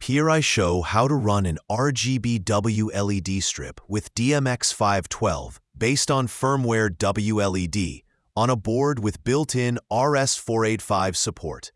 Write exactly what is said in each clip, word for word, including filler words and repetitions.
Here I show how to run an R G B W L E D strip with D M X five twelve based on firmware W L E D on a board with built-in R S four eighty-five support.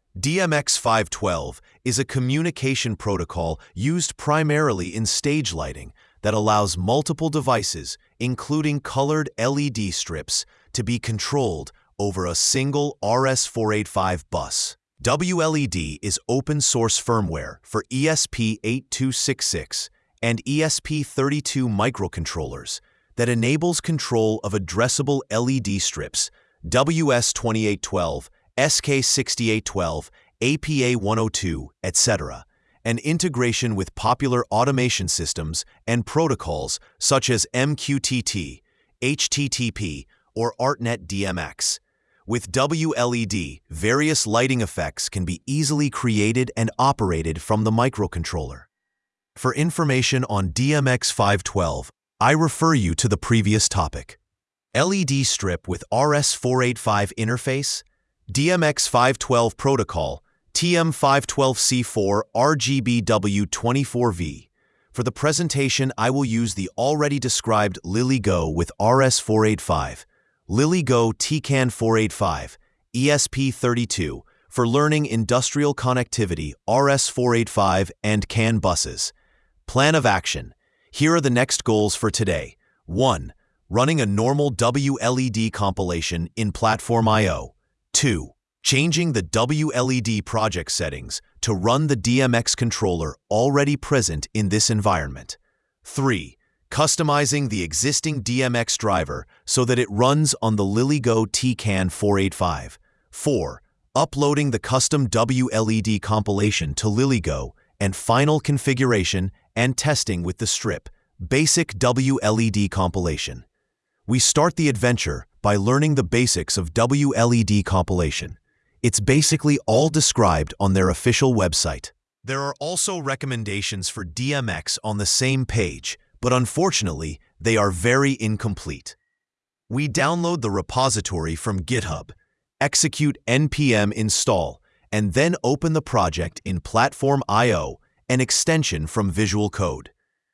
D M X five twelve is a communication protocol used primarily in stage lighting that allows multiple devices, including colored L E D strips, to be controlled over a single R S four eighty-five bus. W L E D is open-source firmware for E S P eight two six six and E S P thirty-two microcontrollers that enables control of addressable L E D strips, W S twenty-eight twelve, S K sixty-eight twelve, A P A one oh two, et cetera, and integration with popular automation systems and protocols such as M Q T T, H T T P, or ArtNet D M X. With W L E D, various lighting effects can be easily created and operated from the microcontroller. For information on D M X five twelve, I refer you to the previous topic. L E D strip with R S four eighty-five interface, D M X five twelve protocol, T M five twelve C four R G B W twenty-four V. For the presentation, I will use the already described LilyGo with R S four eighty-five, LilyGo T CAN four eighty-five, E S P thirty-two, for learning industrial connectivity R S four eighty-five and CAN buses. Plan of action. Here are the next goals for today. one. Running a normal W L E D compilation in Platform I O. two. Changing the W L E D project settings to run the D M X controller already present in this environment. three. Customizing the existing D M X driver so that it runs on the LilyGo T CAN four eighty-five. four. Uploading the custom W L E D compilation to LilyGo and final configuration and testing with the strip, Basic W L E D compilation. We start the adventure by learning the basics of W L E D compilation. It's basically all described on their official website. There are also recommendations for D M X on the same page, but unfortunately, they are very incomplete. We download the repository from GitHub, execute npm install, and then open the project in Platform I O, an extension from Visual Code.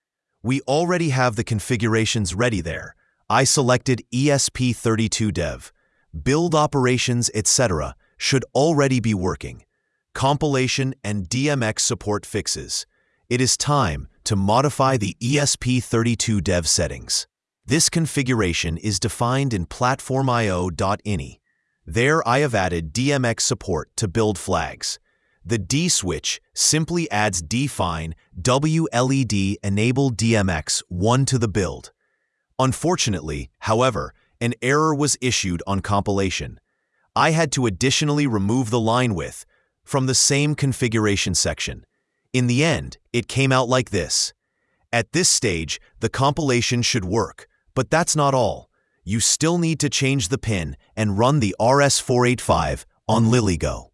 We already have the configurations ready there. I selected E S P thirty-two dev. Build operations, et cetera should already be working. Compilation and D M X support fixes. It is time to modify the E S P thirty-two dev settings. This configuration is defined in platform I O dot I N I. There I have added D M X support to build flags. The D switch simply adds define W L E D enable D M X one to the build. Unfortunately, however, an error was issued on compilation. I had to additionally remove the line width from the same configuration section. In the end, it came out like this. At this stage, the compilation should work, but that's not all. You still need to change the pin and run the R S four eighty-five on LilyGo.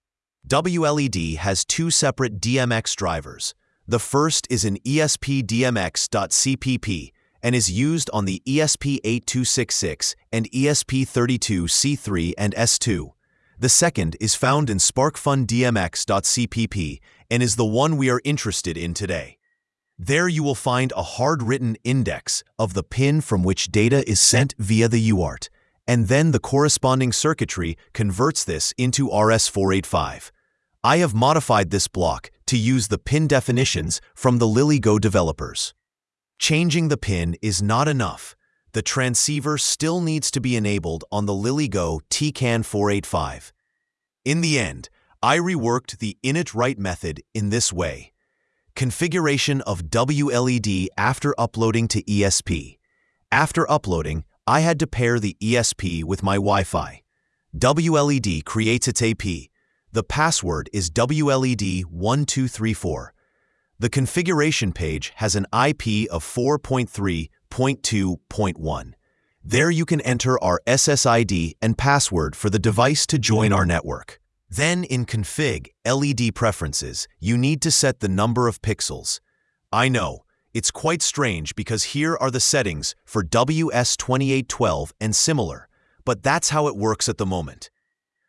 W L E D has two separate D M X drivers. The first is an E S P D M X dot C P P and is used on the E S P eight two six six and E S P thirty-two C three and S two. The second is found in SparkFun D M X dot C P P and is the one we are interested in today. There you will find a hard-written index of the pin from which data is sent via the U A R T, and then the corresponding circuitry converts this into R S four eighty-five. I have modified this block to use the pin definitions from the LilyGo developers. Changing the pin is not enough. The transceiver still needs to be enabled on the LilyGo T CAN four eighty-five. In the end, I reworked the init-write method in this way. Configuration of W L E D after uploading to E S P. After uploading, I had to pair the E S P with my Wi-Fi. W L E D creates its A P. The password is W L E D one two three four. The configuration page has an I P of four dot three dot two dot one. There you can enter our S S I D and password for the device to join our network. Then in Config L E D Preferences, you need to set the number of pixels. I know, it's quite strange because here are the settings for W S twenty-eight twelve and similar, but that's how it works at the moment.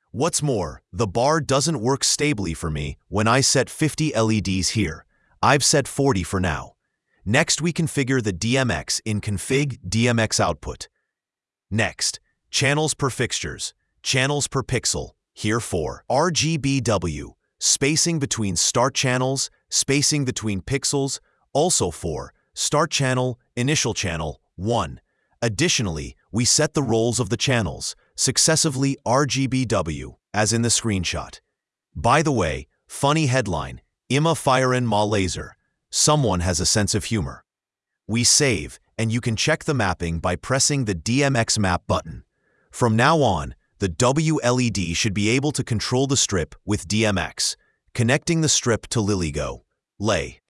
What's more, the bar doesn't work stably for me when I set fifty L E Ds here. I've set forty for now. Next, we configure the D M X in Config D M X Output. Next, channels per fixtures, channels per pixel, here for R G B W, spacing between start channels, spacing between pixels, also for start channel, initial channel, one. Additionally, we set the roles of the channels, successively R G B W, as in the screenshot. By the way, funny headline, Imma firen ma laser. Someone has a sense of humor. We save, and you can check the mapping by pressing the D M X Map button. From now on, the W L E D should be able to control the strip with D M X, connecting the strip to LilyGo. Lay.